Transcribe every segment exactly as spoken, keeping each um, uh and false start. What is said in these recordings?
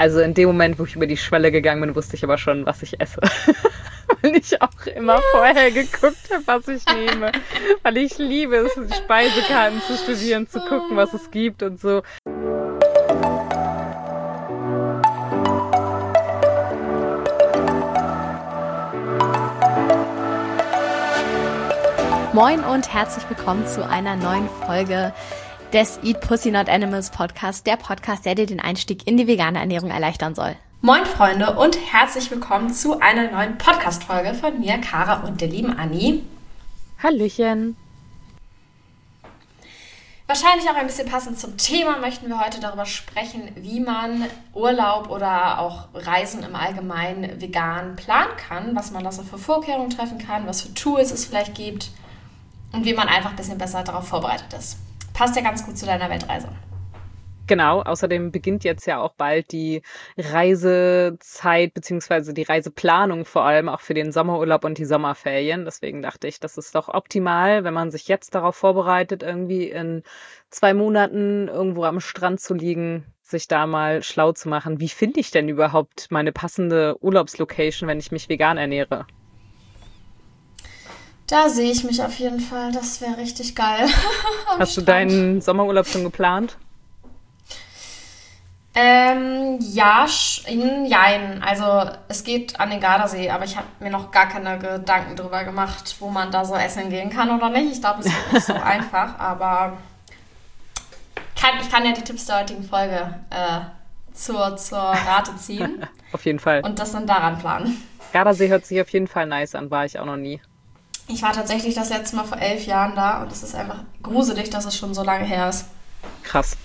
Also in dem Moment, wo ich über die Schwelle gegangen bin, wusste ich aber schon, was ich esse. Weil ich auch immer vorher geguckt habe, was ich nehme. Weil ich liebe es, die Speisekarten zu studieren, zu gucken, was es gibt und so. Moin und herzlich willkommen zu einer neuen Folge des Eat Pussy Not Animals Podcast, der Podcast, der dir den Einstieg in die vegane Ernährung erleichtern soll. Moin Freunde und herzlich willkommen zu einer neuen Podcast-Folge von mir, Kara und der lieben Anni. Hallöchen. Wahrscheinlich auch ein bisschen passend zum Thema möchten wir heute darüber sprechen, wie man Urlaub oder auch Reisen im Allgemeinen vegan planen kann, was man da so für Vorkehrungen treffen kann, was für Tools es vielleicht gibt und wie man einfach ein bisschen besser darauf vorbereitet ist. Passt ja ganz gut zu deiner Weltreise. Genau, außerdem beginnt jetzt ja auch bald die Reisezeit beziehungsweise die Reiseplanung vor allem auch für den Sommerurlaub und die Sommerferien. Deswegen dachte ich, das ist doch optimal, wenn man sich jetzt darauf vorbereitet, irgendwie in zwei Monaten irgendwo am Strand zu liegen, sich da mal schlau zu machen. Wie finde ich denn überhaupt meine passende Urlaubslocation, wenn ich mich vegan ernähre? Da sehe ich mich auf jeden Fall. Das wäre richtig geil. Hast du deinen Sommerurlaub schon geplant? Ähm, ja, in Jein. Also es geht an den Gardasee, aber ich habe mir noch gar keine Gedanken drüber gemacht, wo man da so essen gehen kann oder nicht. Ich glaube, es wird nicht so einfach, aber kann, ich kann ja die Tipps der heutigen Folge äh, zur, zur Rate ziehen. Auf jeden Fall. Und das dann daran planen. Gardasee hört sich auf jeden Fall nice an, war ich auch noch nie. Ich war tatsächlich das letzte Mal vor elf Jahren da und es ist einfach gruselig, dass es schon so lange her ist. Krass.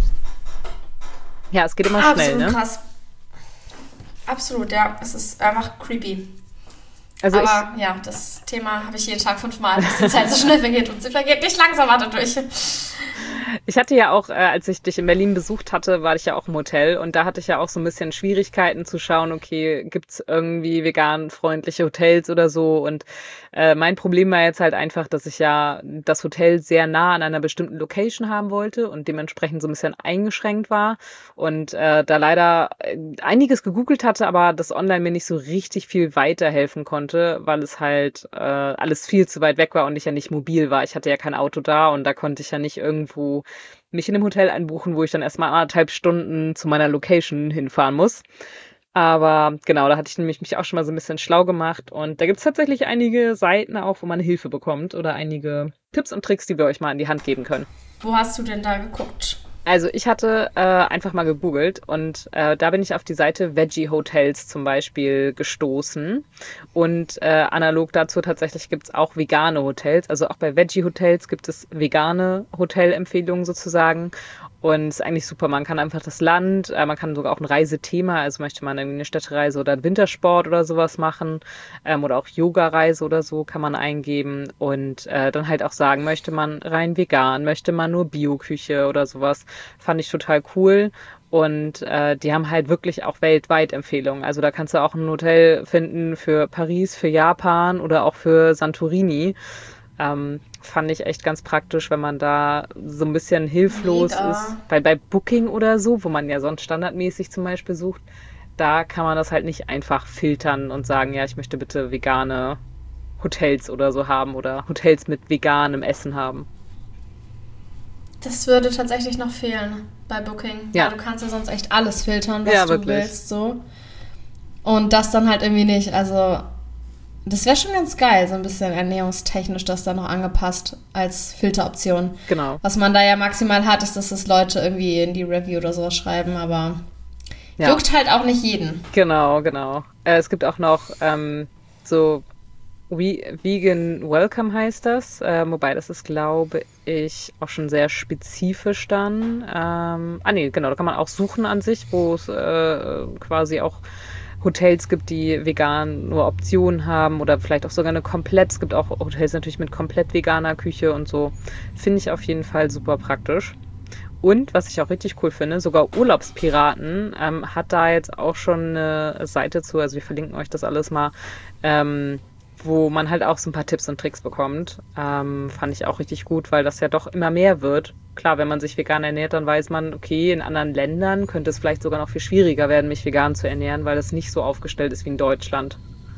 Ja, es geht immer Absolut schnell, ne? Krass. Absolut, ja. Es ist einfach creepy. Also Aber ich, ja, das Thema habe ich jeden Tag fünfmal, dass die Zeit so schnell vergeht und sie vergeht nicht langsam dadurch. Ich hatte ja auch, äh, als ich dich in Berlin besucht hatte, war ich ja auch im Hotel und da hatte ich ja auch so ein bisschen Schwierigkeiten zu schauen, okay, gibt's irgendwie vegan freundliche Hotels oder so, und äh, mein Problem war jetzt halt einfach, dass ich ja das Hotel sehr nah an einer bestimmten Location haben wollte und dementsprechend so ein bisschen eingeschränkt war und äh, da leider einiges gegoogelt hatte, aber das online mir nicht so richtig viel weiterhelfen konnte, weil es halt äh, alles viel zu weit weg war und ich ja nicht mobil war. Ich hatte ja kein Auto da und da konnte ich ja nicht irgendwo mich in einem Hotel einbuchen, wo ich dann erstmal anderthalb Stunden zu meiner Location hinfahren muss. Aber genau, da hatte ich nämlich mich auch schon mal so ein bisschen schlau gemacht und da gibt es tatsächlich einige Seiten auch, wo man Hilfe bekommt oder einige Tipps und Tricks, die wir euch mal an die Hand geben können. Wo hast du denn da geguckt? Also ich hatte äh, einfach mal gegoogelt und äh, da bin ich auf die Seite Veggie Hotels zum Beispiel gestoßen und äh, analog dazu tatsächlich gibt's auch vegane Hotels, also auch bei Veggie Hotels gibt es vegane Hotelempfehlungen sozusagen und es ist eigentlich super, man kann einfach das Land, äh, man kann sogar auch ein Reisethema, also möchte man irgendwie eine Städtereise oder einen Wintersport oder sowas machen ähm, oder auch Yoga-Reise oder so kann man eingeben und äh, dann halt auch sagen, möchte man rein vegan, möchte man nur Bio-Küche oder sowas. Fand ich total cool und äh, die haben halt wirklich auch weltweit Empfehlungen. Also da kannst du auch ein Hotel finden für Paris, für Japan oder auch für Santorini. Ähm, fand ich echt ganz praktisch, wenn man da so ein bisschen hilflos Mega. ist. Weil bei Booking oder so, wo man ja sonst standardmäßig zum Beispiel sucht, da kann man das halt nicht einfach filtern und sagen, ja, ich möchte bitte vegane Hotels oder so haben oder Hotels mit veganem Essen haben. Das würde tatsächlich noch fehlen bei Booking. Ja. Weil du kannst ja sonst echt alles filtern, was Ja, du wirklich. willst. So. Und das dann halt irgendwie nicht. Also das wäre schon ganz geil, so ein bisschen ernährungstechnisch das dann noch angepasst als Filteroption. Genau. Was man da ja maximal hat, ist, dass das Leute irgendwie in die Review oder sowas schreiben, aber Ja. juckt halt auch nicht jeden. Genau, genau. Äh, es gibt auch noch ähm, so We Vegan Welcome heißt das, äh, wobei das ist, glaube ich, auch schon sehr spezifisch dann. Ähm, ah nee, genau, da kann man auch suchen an sich, wo es äh, quasi auch Hotels gibt, die vegan nur Optionen haben oder vielleicht auch sogar eine komplett, es gibt auch Hotels natürlich mit komplett veganer Küche und so. Finde ich auf jeden Fall super praktisch. Und was ich auch richtig cool finde, sogar Urlaubspiraten ähm, hat da jetzt auch schon eine Seite zu, also wir verlinken euch das alles mal, ähm, wo man halt auch so ein paar Tipps und Tricks bekommt. Ähm, fand ich auch richtig gut, weil das ja doch immer mehr wird. Klar, wenn man sich vegan ernährt, dann weiß man, okay, in anderen Ländern könnte es vielleicht sogar noch viel schwieriger werden, mich vegan zu ernähren, weil es nicht so aufgestellt ist wie in Deutschland.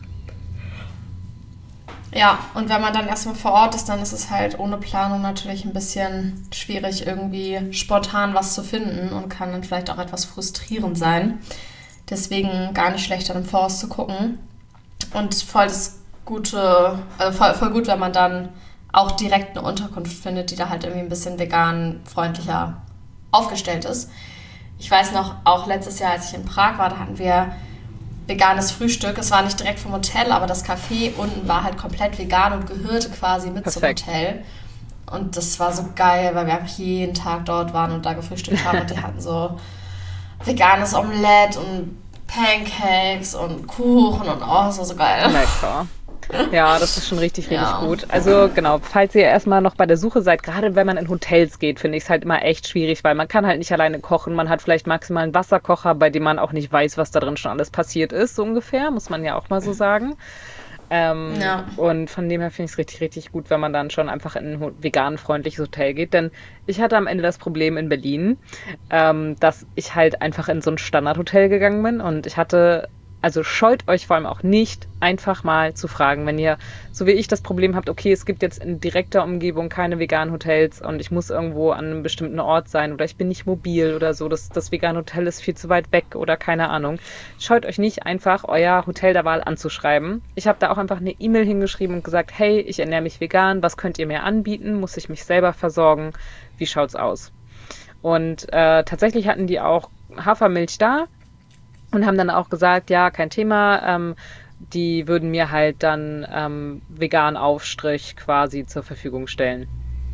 Ja, und wenn man dann erstmal vor Ort ist, dann ist es halt ohne Planung natürlich ein bisschen schwierig, irgendwie spontan was zu finden und kann dann vielleicht auch etwas frustrierend sein. Deswegen gar nicht schlecht, dann im Voraus zu gucken. Und voll das Gute, also voll, voll gut, wenn man dann auch direkt eine Unterkunft findet, die da halt irgendwie ein bisschen vegan freundlicher aufgestellt ist. Ich weiß noch, auch letztes Jahr, als ich in Prag war, da hatten wir veganes Frühstück. Es war nicht direkt vom Hotel, aber das Café unten war halt komplett vegan und gehörte quasi mit Perfekt. Zum Hotel. Und das war so geil, weil wir einfach jeden Tag dort waren und da gefrühstückt haben. Und die hatten so veganes Omelett und Pancakes und Kuchen und oh, das war so geil. Lecker. Ja, das ist schon richtig, richtig ja. gut. Also genau, falls ihr erstmal noch bei der Suche seid, gerade wenn man in Hotels geht, finde ich es halt immer echt schwierig, weil man kann halt nicht alleine kochen. Man hat vielleicht maximal einen Wasserkocher, bei dem man auch nicht weiß, was da drin schon alles passiert ist, so ungefähr, muss man ja auch mal so sagen. Ähm, ja. Und von dem her finde ich es richtig, richtig gut, wenn man dann schon einfach in ein vegan-freundliches Hotel geht. Denn ich hatte am Ende das Problem in Berlin, ähm, dass ich halt einfach in so ein Standardhotel gegangen bin und ich hatte... Also scheut euch vor allem auch nicht, einfach mal zu fragen, wenn ihr, so wie ich, das Problem habt, okay, es gibt jetzt in direkter Umgebung keine veganen Hotels und ich muss irgendwo an einem bestimmten Ort sein oder ich bin nicht mobil oder so, das, das vegane Hotel ist viel zu weit weg oder keine Ahnung. Scheut euch nicht einfach, euer Hotel der Wahl anzuschreiben. Ich habe da auch einfach eine E-Mail hingeschrieben und gesagt, hey, ich ernähre mich vegan, was könnt ihr mir anbieten? Muss ich mich selber versorgen? Wie schaut's aus? Und äh, tatsächlich hatten die auch Hafermilch da. Und haben dann auch gesagt, ja, kein Thema, ähm, die würden mir halt dann ähm, veganen Aufstrich quasi zur Verfügung stellen.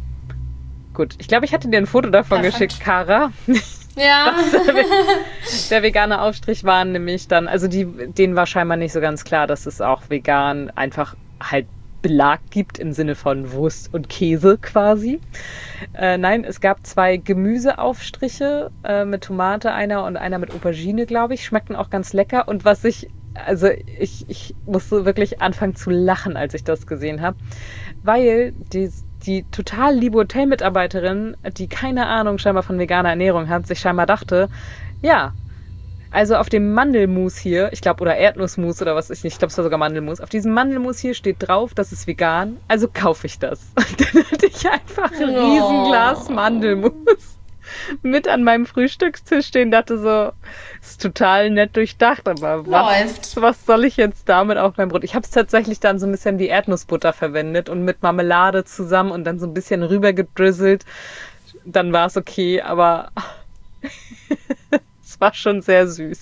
Gut, ich glaube, ich hatte dir ein Foto davon Perfekt. geschickt, Cara. Ja. der, der vegane Aufstrich war nämlich dann, also die, denen war scheinbar nicht so ganz klar, dass es auch vegan einfach halt Belag gibt im Sinne von Wurst und Käse quasi. Äh, nein, es gab zwei Gemüseaufstriche äh, mit Tomate, einer und einer mit Aubergine, glaube ich. Schmeckten auch ganz lecker. Und was ich, also ich, ich musste wirklich anfangen zu lachen, als ich das gesehen habe, weil die, die total liebe Hotelmitarbeiterin, die keine Ahnung scheinbar von veganer Ernährung hat, sich scheinbar dachte, ja, also auf dem Mandelmus hier, ich glaube, oder Erdnussmus oder was ich nicht, ich glaube, es war sogar Mandelmus. Auf diesem Mandelmus hier steht drauf, das ist vegan, also kaufe ich das. Und dann hatte ich einfach ein oh. Riesenglas Mandelmus mit an meinem Frühstückstisch stehen, dachte so, ist total nett durchdacht, aber was, was soll ich jetzt damit auf mein Brot? Ich habe es tatsächlich dann so ein bisschen wie Erdnussbutter verwendet und mit Marmelade zusammen und dann so ein bisschen rüber gedrizzelt. Dann war es okay, aber... war schon sehr süß.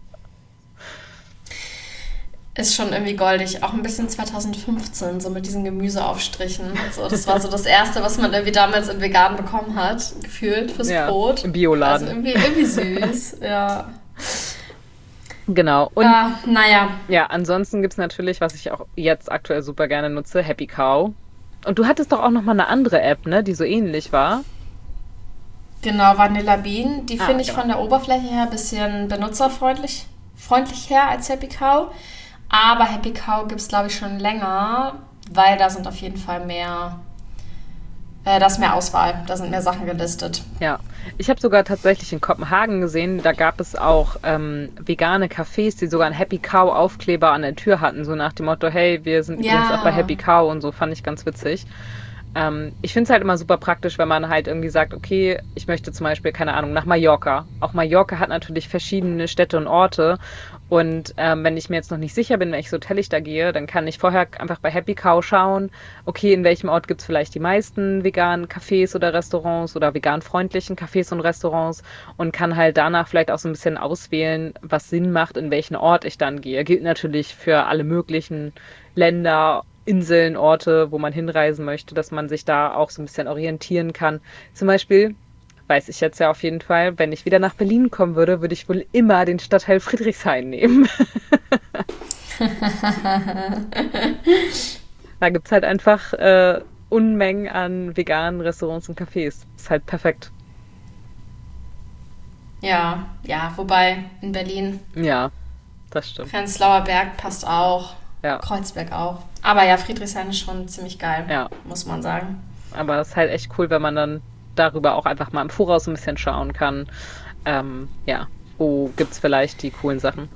Ist schon irgendwie goldig. Auch ein bisschen zwanzig fünfzehn, so mit diesen Gemüseaufstrichen. So, das war so das Erste, was man irgendwie damals in vegan bekommen hat, gefühlt, fürs ja, Brot. Im Bioladen. Also irgendwie, irgendwie süß, ja. Genau. Und uh, naja. Ja, ansonsten gibt es natürlich, was ich auch jetzt aktuell super gerne nutze, Happy Cow. Und du hattest doch auch nochmal eine andere App, ne, die so ähnlich war. Genau, Vanilla Bean. Die ah, finde ich genau. von der Oberfläche her ein bisschen benutzerfreundlich freundlich her als Happy Cow. Aber Happy Cow gibt es, glaube ich, schon länger, weil da sind auf jeden Fall mehr, äh, da ist mehr Auswahl, da sind mehr Sachen gelistet. Ja, ich habe sogar tatsächlich in Kopenhagen gesehen, da gab es auch ähm, vegane Cafés, die sogar einen Happy Cow Aufkleber an der Tür hatten, so nach dem Motto, hey, wir sind ja. übrigens auch bei Happy Cow und so, fand ich ganz witzig. Ähm, ich finde es halt immer super praktisch, wenn man halt irgendwie sagt, okay, ich möchte zum Beispiel, keine Ahnung, nach Mallorca. Auch Mallorca hat natürlich verschiedene Städte und Orte. Und ähm, wenn ich mir jetzt noch nicht sicher bin, welches Hotel ich da gehe, dann kann ich vorher einfach bei Happy Cow schauen, okay, in welchem Ort gibt es vielleicht die meisten veganen Cafés oder Restaurants oder vegan-freundlichen Cafés und Restaurants und kann halt danach vielleicht auch so ein bisschen auswählen, was Sinn macht, in welchen Ort ich dann gehe. Gilt natürlich für alle möglichen Länder, Inseln, Orte, wo man hinreisen möchte, dass man sich da auch so ein bisschen orientieren kann. Zum Beispiel weiß ich jetzt ja auf jeden Fall, wenn ich wieder nach Berlin kommen würde, würde ich wohl immer den Stadtteil Friedrichshain nehmen. Da gibt es halt einfach äh, Unmengen an veganen Restaurants und Cafés. Ist halt perfekt. Ja, ja, wobei in Berlin. Ja, das stimmt. Prenzlauer Berg passt auch. Ja. Kreuzberg auch. Aber ja, Friedrichshain ist schon ziemlich geil, Ja. muss man sagen. Aber es ist halt echt cool, wenn man dann darüber auch einfach mal im Voraus ein bisschen schauen kann. Ähm, ja, wo gibt's vielleicht die coolen Sachen?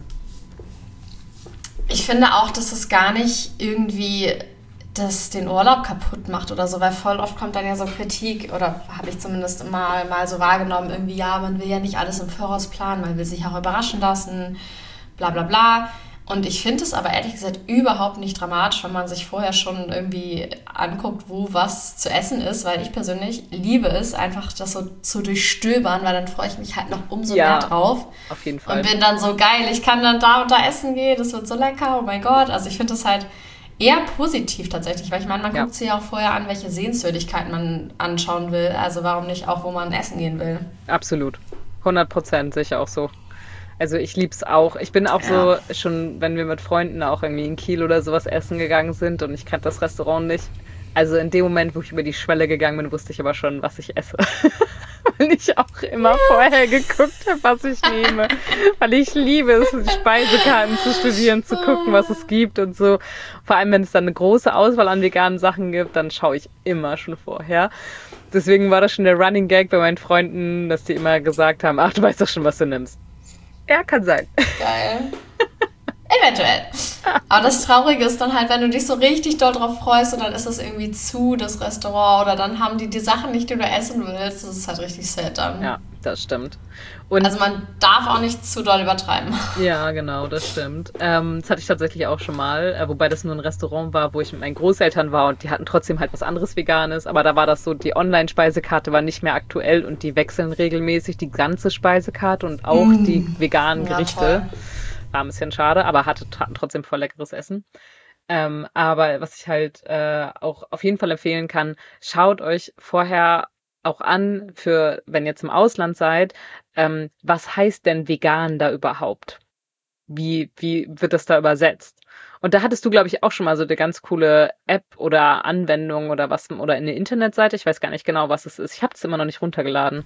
Ich finde auch, dass es gar nicht irgendwie das den Urlaub kaputt macht oder so, weil voll oft kommt dann ja so Kritik, oder habe ich zumindest mal, mal so wahrgenommen, irgendwie, ja, man will ja nicht alles im Voraus planen, man will sich auch überraschen lassen, bla bla bla. Und ich finde es aber ehrlich gesagt überhaupt nicht dramatisch, wenn man sich vorher schon irgendwie anguckt, wo was zu essen ist, weil ich persönlich liebe es, einfach das so zu durchstöbern, weil dann freue ich mich halt noch umso Ja, mehr drauf. Auf jeden Fall. Und bin dann so geil, ich kann dann da und da essen gehen, das wird so lecker, oh mein Gott. Also ich finde das halt eher positiv tatsächlich, weil ich meine, man Ja. guckt sich ja auch vorher an, welche Sehenswürdigkeiten man anschauen will. Also warum nicht auch, wo man essen gehen will. Absolut. hundert Prozent sicher auch so. Also ich lieb's auch. Ich bin auch Ja. so schon, wenn wir mit Freunden auch irgendwie in Kiel oder sowas essen gegangen sind und ich kannte das Restaurant nicht. Also in dem Moment, wo ich über die Schwelle gegangen bin, wusste ich aber schon, was ich esse. Weil ich auch immer vorher geguckt habe, was ich nehme. Weil ich liebe es, die Speisekarten zu studieren, zu gucken, was es gibt und so. Vor allem, wenn es dann eine große Auswahl an veganen Sachen gibt, dann schaue ich immer schon vorher. Deswegen war das schon der Running Gag bei meinen Freunden, dass die immer gesagt haben, ach, du weißt doch schon, was du nimmst. Ja, kann sein. Geil. Eventuell. Aber das Traurige ist dann halt, wenn du dich so richtig doll drauf freust und dann ist es irgendwie zu, das Restaurant, oder dann haben die die Sachen nicht, die du essen willst. Das ist halt richtig sad dann. Ja, das stimmt. Und Also man darf auch nicht zu doll übertreiben. ja, genau, das stimmt. Ähm, das hatte ich tatsächlich auch schon mal, äh, wobei das nur ein Restaurant war, wo ich mit meinen Großeltern war und die hatten trotzdem halt was anderes Veganes, aber da war das so, die Online-Speisekarte war nicht mehr aktuell und die wechseln regelmäßig die ganze Speisekarte und auch Mm. die veganen Ja, Gerichte. toll. War ein bisschen schade, aber hatte hatten trotzdem voll leckeres Essen. Ähm, aber was ich halt äh, auch auf jeden Fall empfehlen kann, schaut euch vorher auch an, für wenn ihr jetzt im Ausland seid, ähm, was heißt denn vegan da überhaupt? Wie, wie wird das da übersetzt? Und da hattest du, glaube ich, auch schon mal so eine ganz coole App oder Anwendung oder was, oder eine Internetseite. Ich weiß gar nicht genau, was es ist. Ich habe es immer noch nicht runtergeladen.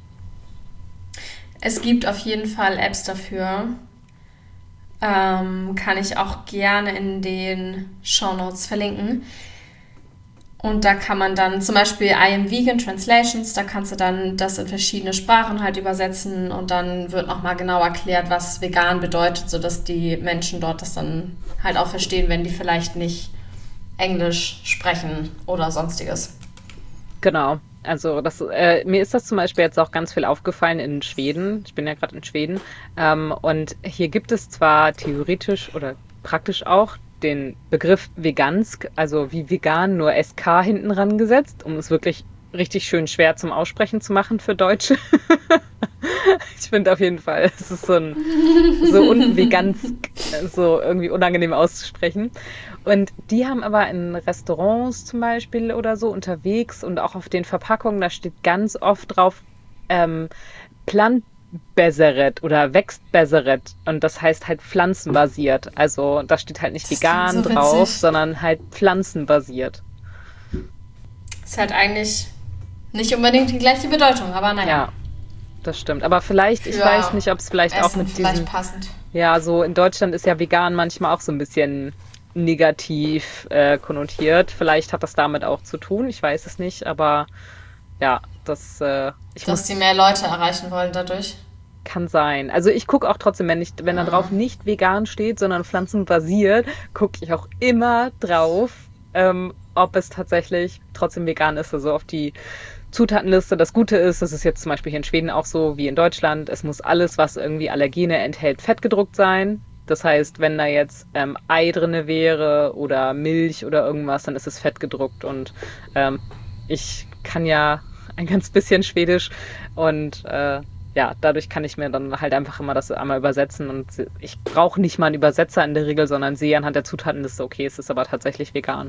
Es gibt auf jeden Fall Apps dafür. Ähm, kann ich auch gerne in den Shownotes verlinken. Und da kann man dann zum Beispiel I am Vegan Translations, da kannst du dann das in verschiedene Sprachen halt übersetzen und dann wird nochmal genau erklärt, was vegan bedeutet, sodass die Menschen dort das dann halt auch verstehen, wenn die vielleicht nicht Englisch sprechen oder sonstiges. Genau. Also das, äh, mir ist das zum Beispiel jetzt auch ganz viel aufgefallen in Schweden. Ich bin ja gerade in Schweden. Ähm, und hier gibt es zwar theoretisch oder praktisch auch den Begriff Vegansk, also wie vegan, nur S K hinten ran gesetzt, um es wirklich richtig schön schwer zum Aussprechen zu machen für Deutsche. Ich finde auf jeden Fall, es ist so ein so unvegansk, so irgendwie unangenehm auszusprechen. Und die haben aber in Restaurants zum Beispiel oder so unterwegs und auch auf den Verpackungen, da steht ganz oft drauf ähm, Plant-Baseret oder Wächst-Baseret. Und das heißt halt pflanzenbasiert. Also da steht halt nicht Das vegan klingt so drauf, witzig. sondern halt pflanzenbasiert. Ist halt eigentlich nicht unbedingt die gleiche Bedeutung, aber naja. Ja, das stimmt. Aber vielleicht, ich Für weiß nicht, ob es vielleicht auch Essen mit vielleicht diesen, passend. ja, so in Deutschland ist ja vegan manchmal auch so ein bisschen negativ äh, konnotiert. Vielleicht hat das damit auch zu tun, ich weiß es nicht, aber ja, das äh, ich Dass muss, die mehr Leute erreichen wollen dadurch. kann sein. Also ich gucke auch trotzdem, wenn, ich, wenn da drauf nicht vegan steht, sondern pflanzenbasiert, gucke ich auch immer drauf, ähm, ob es tatsächlich trotzdem vegan ist, also auf die Zutatenliste. Das Gute ist, das ist jetzt zum Beispiel hier in Schweden auch so wie in Deutschland, es muss alles, was irgendwie Allergene enthält, fettgedruckt sein. Das heißt, wenn da jetzt ähm, Ei drinne wäre oder Milch oder irgendwas, dann ist es fettgedruckt. Und ähm, ich kann ja ein ganz bisschen Schwedisch und äh, ja, dadurch kann ich mir dann halt einfach immer das einmal übersetzen. Und ich brauche nicht mal einen Übersetzer in der Regel, sondern sehe anhand der Zutatenliste, okay, es ist aber tatsächlich vegan.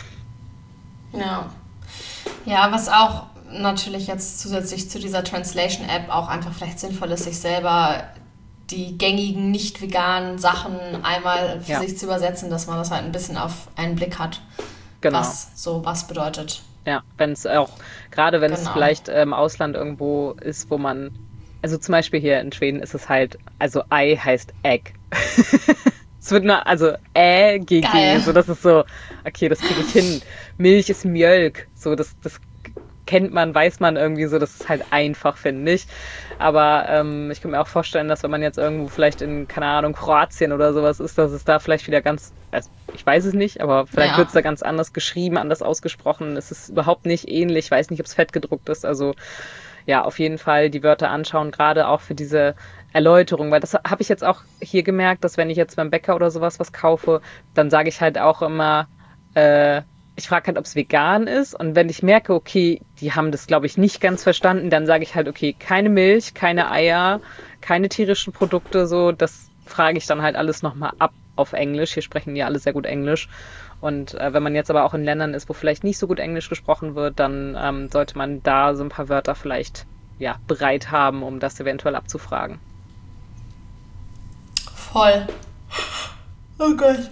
Ja. Ja, was auch natürlich jetzt zusätzlich zu dieser Translation-App auch einfach vielleicht sinnvoll ist, sich selber die gängigen, nicht veganen Sachen einmal für Ja. sich zu übersetzen, dass man das halt ein bisschen auf einen Blick hat, Genau. was so was bedeutet. Ja, wenn es auch, gerade wenn es Genau. vielleicht äh, im Ausland irgendwo ist, wo man, also zum Beispiel hier in Schweden ist es halt, also Ei heißt Egg. Es wird nur, also Ä, G, G, so das ist so, okay, das kriege ich hin. Milch ist Mjölk, so das, das kennt man, weiß man irgendwie so, das ist halt einfach, finde ich. Aber ähm, ich kann mir auch vorstellen, dass wenn man jetzt irgendwo vielleicht in, keine Ahnung, Kroatien oder sowas ist, dass es da vielleicht wieder ganz, also ich weiß es nicht, aber vielleicht Ja. wird es da ganz anders geschrieben, anders ausgesprochen. Es ist überhaupt nicht ähnlich, ich weiß nicht, ob es fett gedruckt ist, also ja, auf jeden Fall die Wörter anschauen, gerade auch für diese Erläuterung, weil das habe ich jetzt auch hier gemerkt, dass wenn ich jetzt beim Bäcker oder sowas was kaufe, dann sage ich halt auch immer, äh, ich frage halt, ob es vegan ist und wenn ich merke, okay, die haben das, glaube ich, nicht ganz verstanden, dann sage ich halt, okay, keine Milch, keine Eier, keine tierischen Produkte, so, das frage ich dann halt alles nochmal ab auf Englisch. Hier sprechen die alle sehr gut Englisch. Und äh, wenn man jetzt aber auch in Ländern ist, wo vielleicht nicht so gut Englisch gesprochen wird, dann ähm, sollte man da so ein paar Wörter vielleicht ja, bereit haben, um das eventuell abzufragen. Voll. Oh Gott.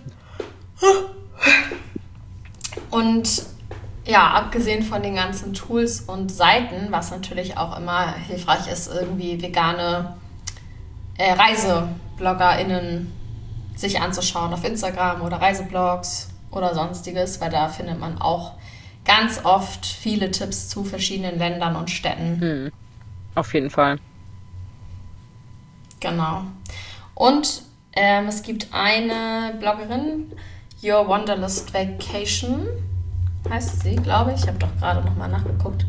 Und ja, abgesehen von den ganzen Tools und Seiten, was natürlich auch immer hilfreich ist, irgendwie vegane äh, ReisebloggerInnen sich anzuschauen auf Instagram oder Reiseblogs oder sonstiges, weil da findet man auch ganz oft viele Tipps zu verschiedenen Ländern und Städten. Hm. Auf jeden Fall. Genau. Und ähm, es gibt eine Bloggerin, Your Wanderlust Vacation, heißt sie, glaube ich. Ich habe doch gerade nochmal nachgeguckt.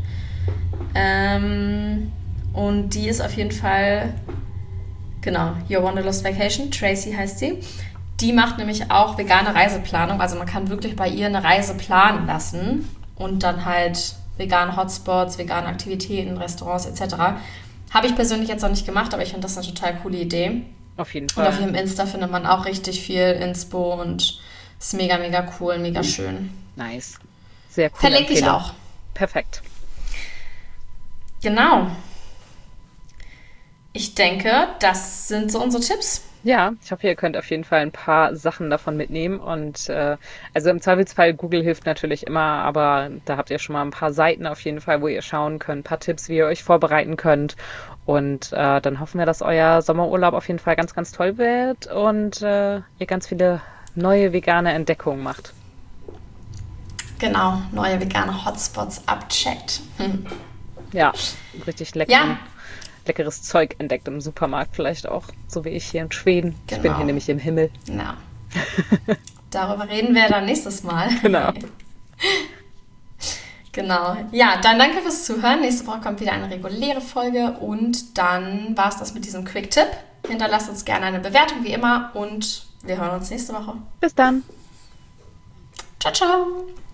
Ähm, und die ist auf jeden Fall, genau, Your Wanderlust Vacation, Tracy heißt sie. Die macht nämlich auch vegane Reiseplanung. Also man kann wirklich bei ihr eine Reise planen lassen und dann halt vegane Hotspots, vegane Aktivitäten, Restaurants et cetera. Habe ich persönlich jetzt noch nicht gemacht, aber ich finde das eine total coole Idee. Auf jeden Und Fall. auf ihrem Insta findet man auch richtig viel Inspo und ist mega, mega cool, mega schön. Nice. Sehr cool. Verlinke ich auch. Perfekt. Genau. Ich denke, das sind so unsere Tipps. Ja, ich hoffe, ihr könnt auf jeden Fall ein paar Sachen davon mitnehmen und äh, also im Zweifelsfall, Google hilft natürlich immer, aber da habt ihr schon mal ein paar Seiten auf jeden Fall, wo ihr schauen könnt, ein paar Tipps, wie ihr euch vorbereiten könnt und äh, dann hoffen wir, dass euer Sommerurlaub auf jeden Fall ganz, ganz toll wird und äh, ihr ganz viele neue vegane Entdeckungen macht. Genau, neue vegane Hotspots abcheckt. Hm. Ja, richtig lecker. Ja. Leckeres Zeug entdeckt im Supermarkt vielleicht auch, so wie ich hier in Schweden. Ich bin Genau. hier nämlich im Himmel. Ja. Darüber reden wir dann nächstes Mal. Genau. Genau. Ja, dann danke fürs Zuhören. Nächste Woche kommt wieder eine reguläre Folge und dann war es das mit diesem Quick-Tipp. Hinterlasst uns gerne eine Bewertung wie immer und wir hören uns nächste Woche. Bis dann. Ciao, ciao.